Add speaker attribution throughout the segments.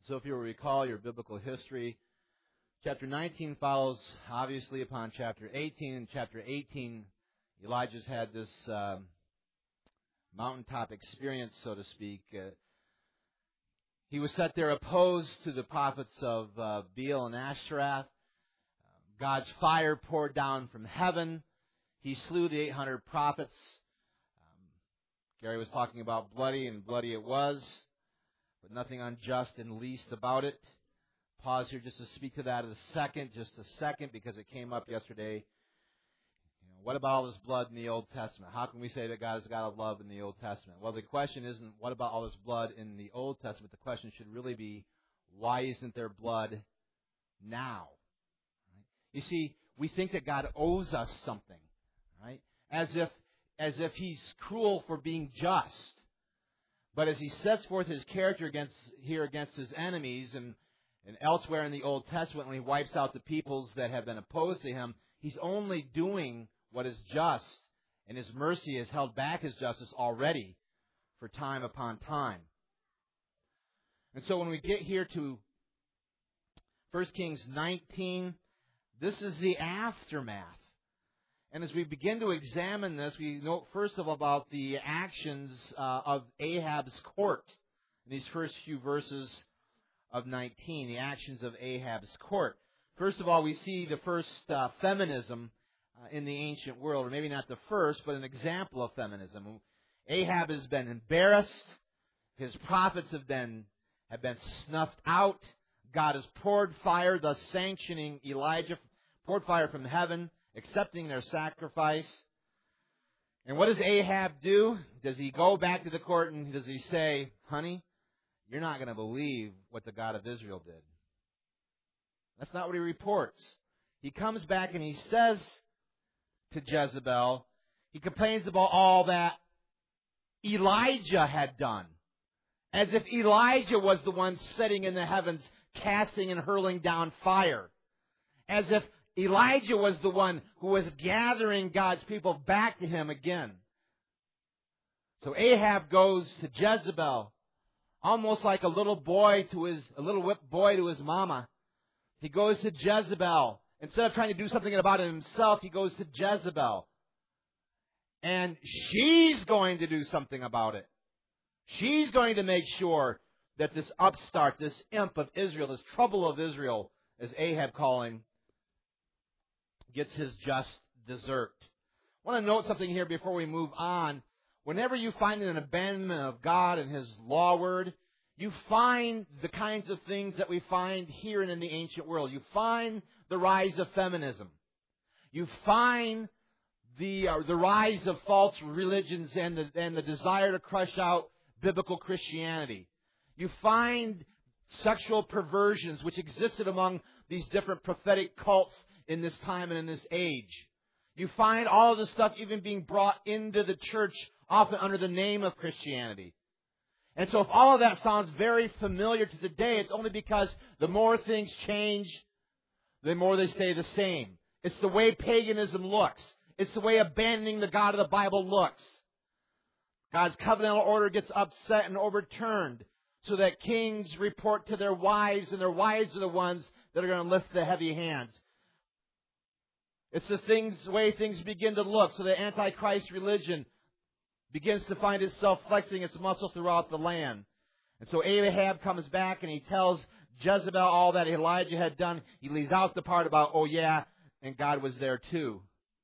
Speaker 1: So if you will recall your biblical history, chapter 19 follows obviously upon chapter 18. In chapter 18, Elijah's had this mountaintop experience, so to speak. He was set there opposed to the prophets of Baal and Ashtaroth. God's fire poured down from heaven. He slew the 800 prophets. Gary was talking about bloody, and bloody it was, but nothing unjust and least about it. Pause here just to speak to that just a second, because it came up yesterday. What about all this blood in the Old Testament? How can we say that God has God of love in the Old Testament? Well, the question isn't what about all this blood in the Old Testament. The question should really be, why isn't there blood now? Right? You see, we think that God owes us something, right? As if He's cruel for being just. But as He sets forth His character against His enemies and elsewhere in the Old Testament, when He wipes out the peoples that have been opposed to Him, He's only doing what is just, and His mercy has held back His justice already for time upon time. And so when we get here to 1 Kings 19, this is the aftermath. And as we begin to examine this, we note first of all about the actions of Ahab's court in these first few verses of 19, the actions of Ahab's court. First of all, we see the first feminism in the ancient world, or maybe not the first, but an example of feminism. Ahab has been embarrassed. His prophets have been snuffed out. God has poured fire, thus sanctioning Elijah, poured fire from heaven, accepting their sacrifice. And what does Ahab do? Does he go back to the court and does he say, honey, you're not going to believe what the God of Israel did? That's not what he reports. He comes back and he says to Jezebel, he complains about all that Elijah had done. As if Elijah was the one sitting in the heavens, casting and hurling down fire. As if Elijah was the one who was gathering God's people back to Him again. So Ahab goes to Jezebel, almost like a little whipped boy to his mama. He goes to Jezebel. Instead of trying to do something about it himself, he goes to Jezebel. And she's going to do something about it. She's going to make sure that this upstart, this imp of Israel, this trouble of Israel, as Ahab called him, gets his just desert. I want to note something here before we move on. Whenever you find an abandonment of God and His law word, you find the kinds of things that we find here and in the ancient world. You find the rise of feminism. You find the rise of false religions and the desire to crush out biblical Christianity. You find sexual perversions which existed among these different prophetic cults in this time and in this age. You find all of this stuff even being brought into the church, often under the name of Christianity. And so if all of that sounds very familiar to today, it's only because the more things change, the more they stay the same. It's the way paganism looks. It's the way abandoning the God of the Bible looks. God's covenantal order gets upset and overturned so that kings report to their wives, and their wives are the ones that are going to lift the heavy hands. It's the way things begin to look. So the Antichrist religion begins to find itself flexing its muscle throughout the land. And so Ahab comes back and he tells Jezebel all that Elijah had done. He leaves out the part about, oh yeah, and God was there too.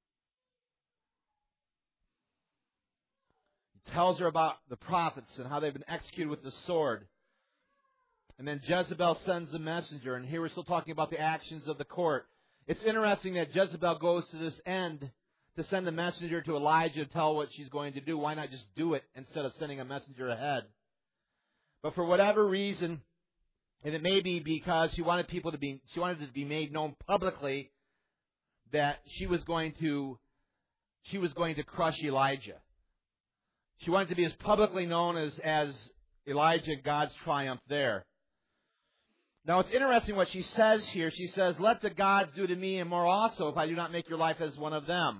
Speaker 1: He tells her about the prophets and how they've been executed with the sword. And then Jezebel sends a messenger. And here we're still talking about the actions of the court. It's interesting that Jezebel goes to this end to send a messenger to Elijah to tell what she's going to do. Why not just do it instead of sending a messenger ahead? But for whatever reason, and it may be because she wanted it to be made known publicly that she was going to crush Elijah. She wanted to be as publicly known as Elijah and God's triumph there. Now, it's interesting what she says here. She says, let the gods do to me and more also if I do not make your life as one of them.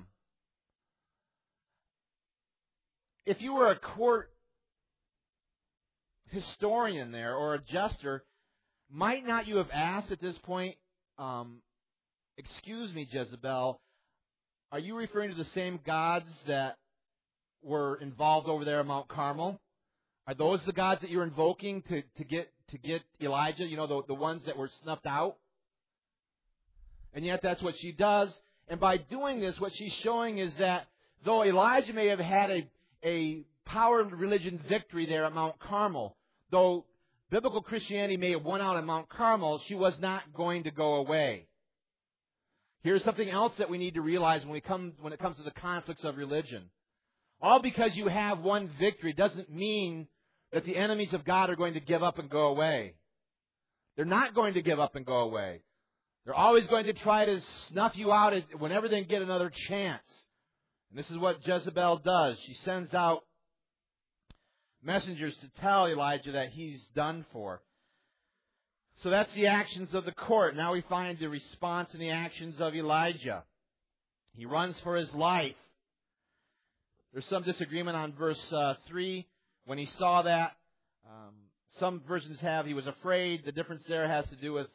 Speaker 1: If you were a court historian there or a jester, Might not you have asked at this point, excuse me, Jezebel, are you referring to the same gods that were involved over there at Mount Carmel? Are those the gods that you're invoking to get Elijah? You know, the ones that were snuffed out? And yet that's what she does. And by doing this, what she's showing is that though Elijah may have had a power religion victory there at Mount Carmel, though biblical Christianity may have won out at Mount Carmel, she was not going to go away. Here's something else that we need to realize when it comes to the conflicts of religion. All because you have one victory doesn't mean that the enemies of God are going to give up and go away. They're not going to give up and go away. They're always going to try to snuff you out whenever they get another chance. And this is what Jezebel does. She sends out messengers to tell Elijah that he's done for. So that's the actions of the court. Now we find the response and the actions of Elijah. He runs for his life. There's some disagreement on verse 3. When he saw that, some versions have he was afraid. The difference there has to do with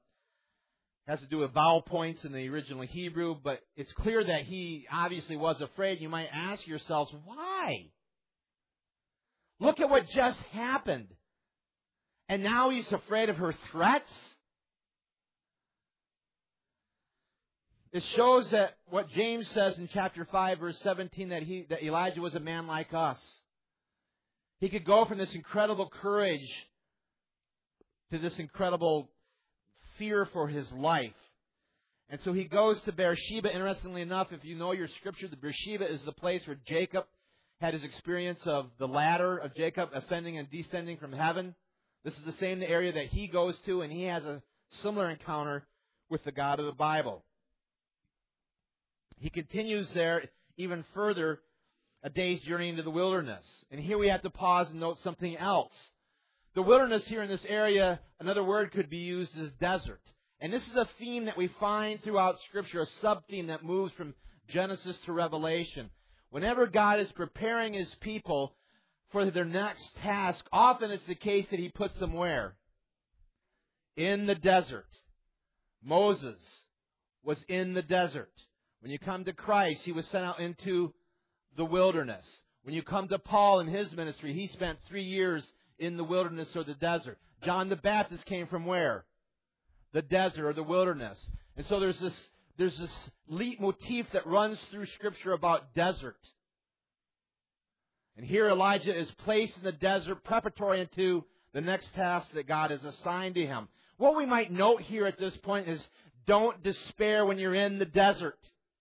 Speaker 1: vowel points in the original Hebrew. But it's clear that he obviously was afraid. You might ask yourselves, why? Look at what just happened. And now he's afraid of her threats? It shows that what James says in chapter 5, verse 17, that Elijah was a man like us. He could go from this incredible courage to this incredible fear for his life. And so he goes to Beersheba. Interestingly enough, if you know your scripture, the Beersheba is the place where Jacob had his experience of the ladder of Jacob ascending and descending from heaven. This is the same area that he goes to, and he has a similar encounter with the God of the Bible. He continues there even further, a day's journey into the wilderness. And here we have to pause and note something else. The wilderness here in this area, another word could be used as desert. And this is a theme that we find throughout Scripture, a sub-theme that moves from Genesis to Revelation. Whenever God is preparing His people for their next task, often it's the case that He puts them where? In the desert. Moses was in the desert. When you come to Christ, He was sent out into the wilderness. When you come to Paul in his ministry, he spent 3 years in the wilderness or the desert. John the Baptist came from where? The desert or the wilderness. And so there's this leitmotif that runs through Scripture about desert. And here Elijah is placed in the desert preparatory into the next task that God has assigned to him. What we might note here at this point is don't despair when you're in the desert.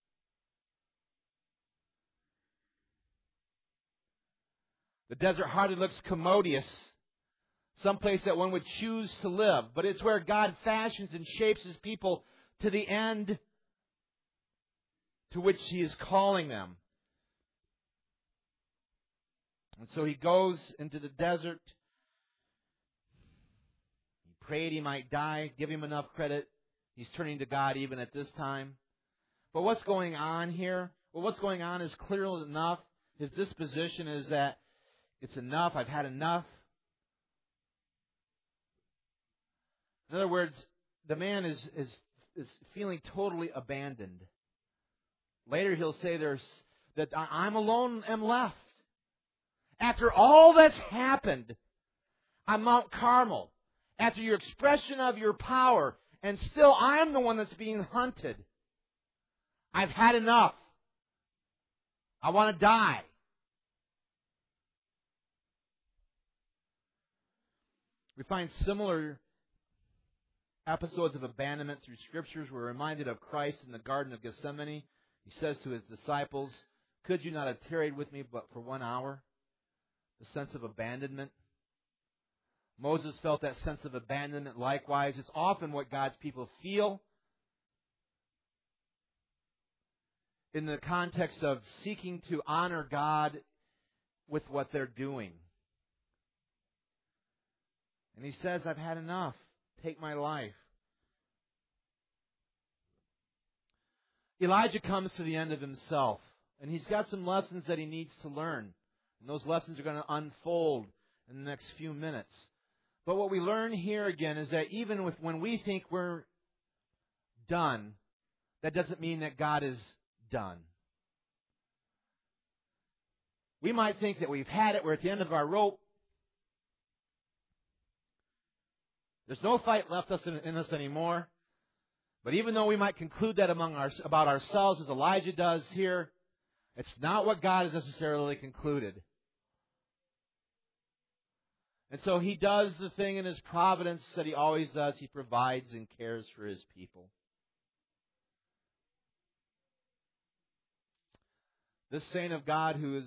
Speaker 1: The desert hardly looks commodious, someplace that one would choose to live, but it's where God fashions and shapes His people to the end to which He is calling them. And so he goes into the desert. He prayed he might die. Give him enough credit. He's turning to God even at this time. But what's going on here? Well, what's going on is clear enough. His disposition is that it's enough. I've had enough. In other words, the man is feeling totally abandoned. Later he'll say that I'm alone am left. After all that's happened on Mount Carmel, after your expression of your power, and still I'm the one that's being hunted. I've had enough. I want to die. We find similar episodes of abandonment through Scriptures. We're reminded of Christ in the Garden of Gethsemane. He says to His disciples, "Could you not have tarried with me but for 1 hour?" The sense of abandonment. Moses felt that sense of abandonment likewise. It's often what God's people feel in the context of seeking to honor God with what they're doing. And he says, I've had enough. Take my life. Elijah comes to the end of himself, and he's got some lessons that he needs to learn. And those lessons are going to unfold in the next few minutes. But what we learn here again is that even when we think we're done, that doesn't mean that God is done. We might think that we've had it, we're at the end of our rope. There's no fight left in us anymore. But even though we might conclude that about ourselves, as Elijah does here, it's not what God has necessarily concluded. And so he does the thing in his providence that he always does. He provides and cares for his people. This saint of God who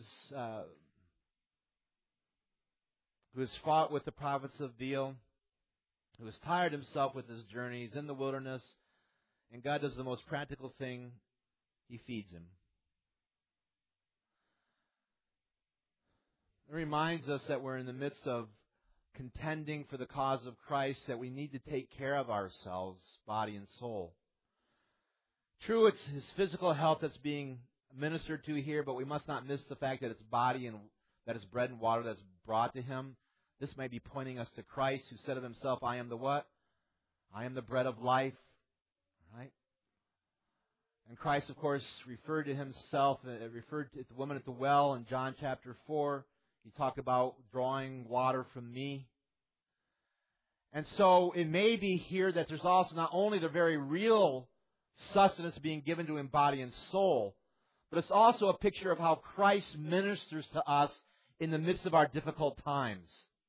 Speaker 1: has fought with the prophets of Baal, who has tired himself with his journeys in the wilderness, and God does the most practical thing. He feeds him. It reminds us that we're in the midst of contending for the cause of Christ, that we need to take care of ourselves, body and soul. True, it's his physical health that's being ministered to here, but we must not miss the fact that it's body and that it's bread and water that's brought to him. This may be pointing us to Christ, who said of himself, I am the what? I am the bread of life. Right? And Christ, of course, referred to himself, referred to the woman at the well in John chapter 4. He talked about drawing water from me. And so it may be here that there's also not only the very real sustenance being given to him, body and soul, but it's also a picture of how Christ ministers to us in the midst of our difficult times.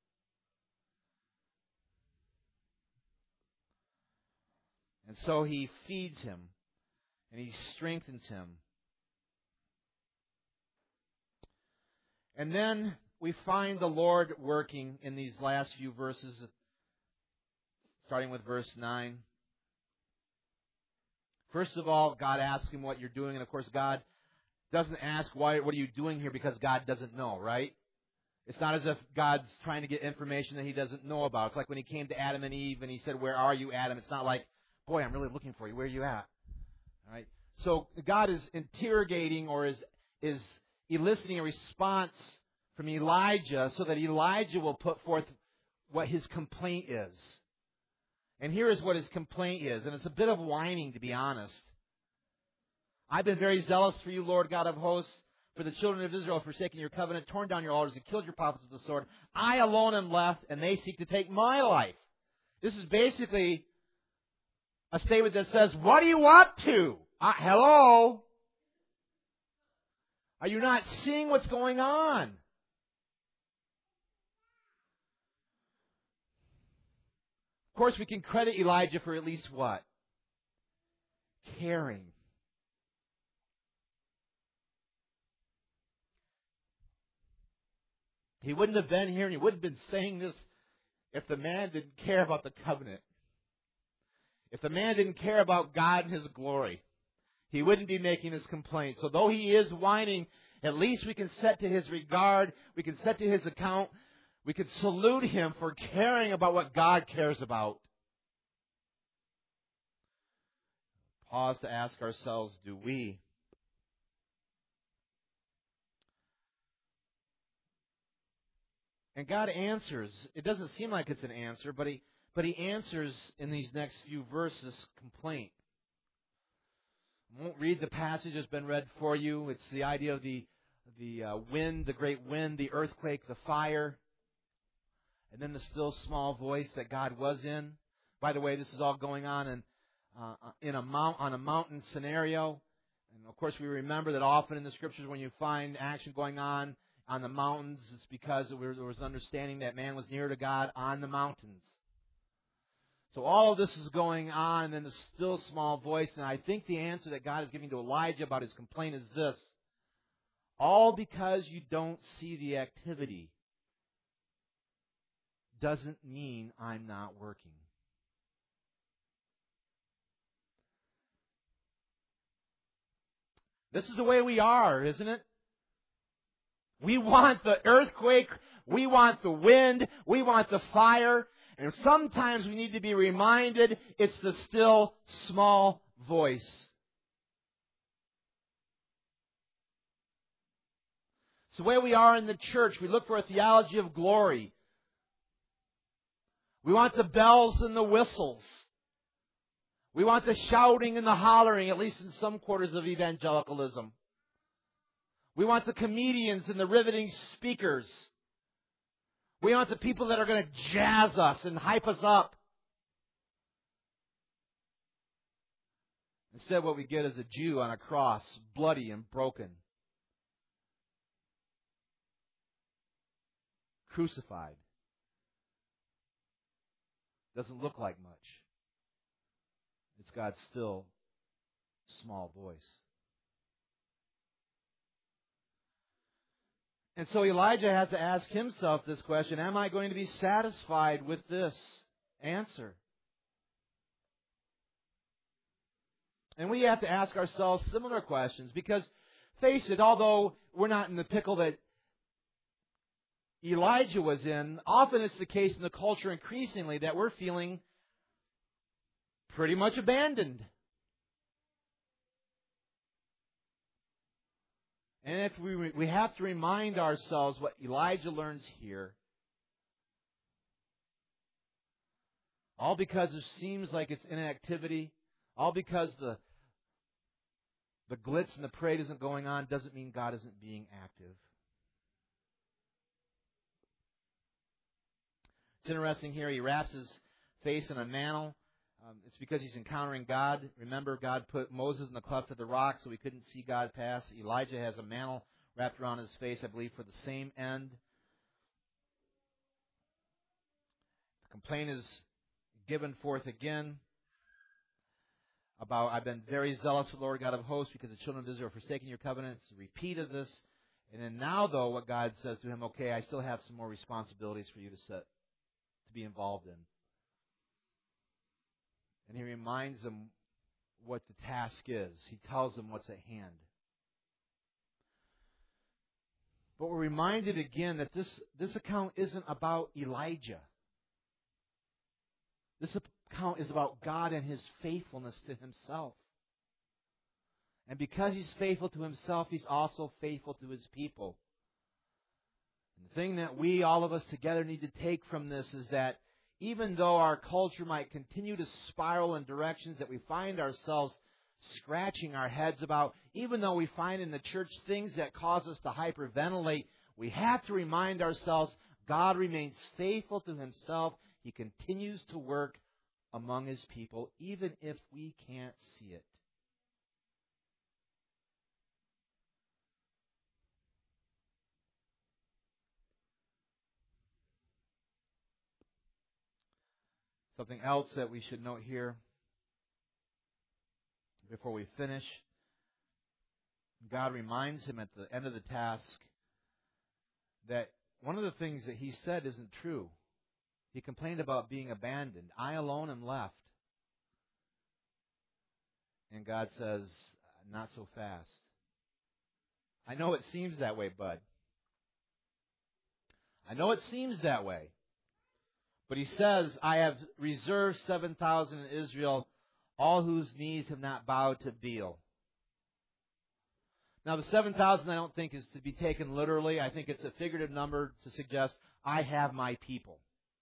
Speaker 1: And so he feeds him, and he strengthens him. And then we find the Lord working in these last few verses, starting with verse 9. First of all, God asks him what you're doing, and of course God doesn't ask, what are you doing here, because God doesn't know, right? It's not as if God's trying to get information that he doesn't know about. It's like when he came to Adam and Eve and he said, where are you, Adam? It's not like, boy, I'm really looking for you. Where are you at? All right? So God is interrogating or is eliciting a response from Elijah so that Elijah will put forth what his complaint is. And here is what his complaint is. And it's a bit of whining, to be honest. I've been very zealous for you, Lord God of hosts, for the children of Israel have forsaken your covenant, torn down your altars, and killed your prophets with the sword. I alone am left, and they seek to take my life. This is basically a statement that says, what are you up to? Hello? Are you not seeing what's going on? Of course, we can credit Elijah for at least what? Caring. He wouldn't have been here and he wouldn't have been saying this if the man didn't care about the covenant. If the man didn't care about God and His glory, he wouldn't be making his complaint. So though he is whining, at least we can set to his regard, we can set to his account, we can salute him for caring about what God cares about. Pause to ask ourselves, do we? And God answers. It doesn't seem like it's an answer, but He answers in these next few verses complaint. I won't read the passage that's been read for you. It's the idea of the wind, the great wind, the earthquake, the fire, and then the still small voice that God was in. By the way, this is all going on on a mountain scenario. And of course, we remember that often in the Scriptures when you find action going on the mountains, it's because there was an understanding that man was near to God on the mountains. So all of this is going on, and then the still small voice. And I think the answer that God is giving to Elijah about his complaint is this: all because you don't see the activity doesn't mean I'm not working. This is the way we are, isn't it? We want the earthquake, we want the wind, we want the fire, and sometimes we need to be reminded it's the still small voice. It's the way we are in the church. We look for a theology of glory. We want the bells and the whistles. We want the shouting and the hollering, at least in some quarters of evangelicalism. We want the comedians and the riveting speakers. We want the people that are going to jazz us and hype us up. Instead, what we get is a Jew on a cross, bloody and broken, crucified. Doesn't look like much. It's God's still small voice. And so Elijah has to ask himself this question: am I going to be satisfied with this answer? And we have to ask ourselves similar questions because, face it, although we're not in the pickle that Elijah was in, often it's the case in the culture increasingly that we're feeling pretty much abandoned. And if we have to remind ourselves what Elijah learns here, all because it seems like it's inactivity, all because the glitz and the parade isn't going on, doesn't mean God isn't being active. It's interesting here, he wraps his face in a mantle. It's because he's encountering God. Remember, God put Moses in the cleft of the rock so he couldn't see God pass. Elijah has a mantle wrapped around his face, I believe, for the same end. The complaint is given forth again about, I've been very zealous for the Lord God of hosts because the children of Israel have forsaken your covenant. It's a repeat of this. And then now, though, what God says to him, okay, I still have some more responsibilities for you to be involved in. And he reminds them what the task is. He tells them what's at hand. But we're reminded again that this account isn't about Elijah. This account is about God and His faithfulness to Himself. And because He's faithful to Himself, He's also faithful to His people. And the thing that we, all of us together, need to take from this is that even though our culture might continue to spiral in directions that we find ourselves scratching our heads about, even though we find in the church things that cause us to hyperventilate, we have to remind ourselves God remains faithful to Himself. He continues to work among His people, even if we can't see it. Something else that we should note here before we finish. God reminds him at the end of the task that one of the things that he said isn't true. He complained about being abandoned. I alone am left. And God says, not so fast. I know it seems that way, bud. I know it seems that way. But he says, I have reserved 7,000 in Israel, all whose knees have not bowed to Baal. Now, the 7,000 I don't think is to be taken literally. I think it's a figurative number to suggest I have my people.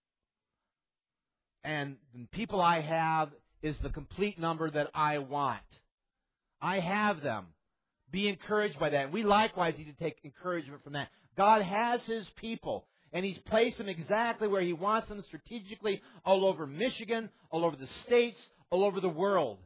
Speaker 1: And the people I have is the complete number that I want. I have them. Be encouraged by that. And we likewise need to take encouragement from that. God has His people. And He's placed them exactly where He wants them strategically all over Michigan, all over the states, all over the world.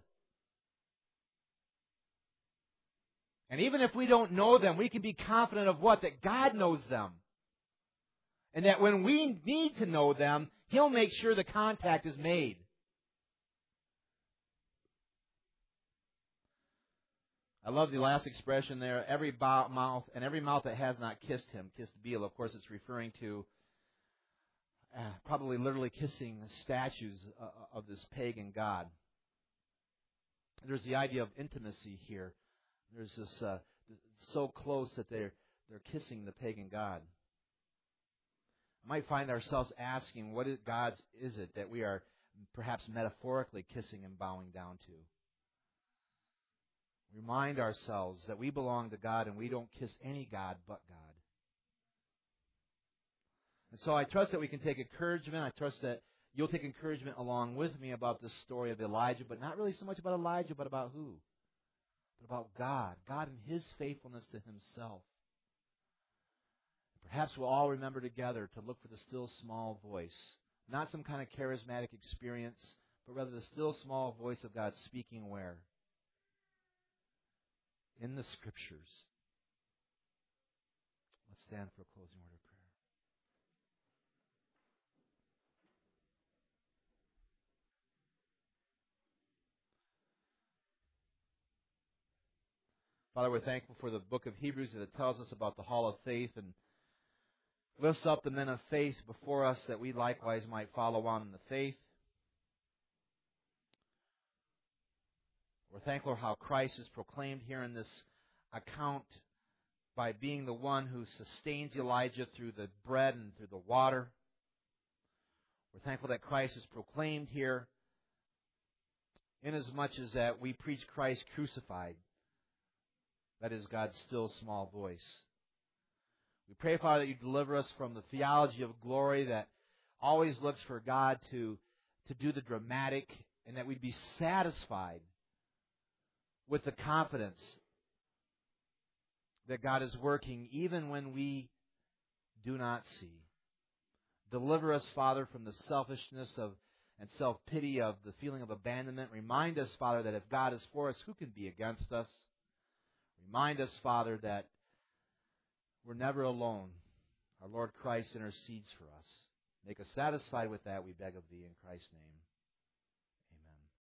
Speaker 1: And even if we don't know them, we can be confident of what? That God knows them. And that when we need to know them, He'll make sure the contact is made. I love the last expression there, every mouth that has not kissed him, kissed Baal. Of course, it's referring to probably literally kissing statues of this pagan god. There's the idea of intimacy here. There's this so close that they're kissing the pagan god. We might find ourselves asking, what gods is it that we are perhaps metaphorically kissing and bowing down to? Remind ourselves that we belong to God and we don't kiss any God but God. And so I trust that we can take encouragement. I trust that you'll take encouragement along with me about this story of Elijah, but not really so much about Elijah, but about who? But about God. God and His faithfulness to Himself. Perhaps we'll all remember together to look for the still small voice. Not some kind of charismatic experience, but rather the still small voice of God speaking where? In the Scriptures. Let's stand for a closing word of prayer. Father, we're thankful for the book of Hebrews that it tells us about the hall of faith and lifts up the men of faith before us that we likewise might follow on in the faith. We're thankful for how Christ is proclaimed here in this account by being the one who sustains Elijah through the bread and through the water. We're thankful that Christ is proclaimed here inasmuch as that we preach Christ crucified. That is God's still small voice. We pray, Father, that you deliver us from the theology of glory that always looks for God to do the dramatic, and that we'd be satisfied with the confidence that God is working even when we do not see. Deliver us, Father, from the selfishness and self-pity of the feeling of abandonment. Remind us, Father, that if God is for us, who can be against us? Remind us, Father, that we're never alone. Our Lord Christ intercedes for us. Make us satisfied with that, we beg of Thee in Christ's name.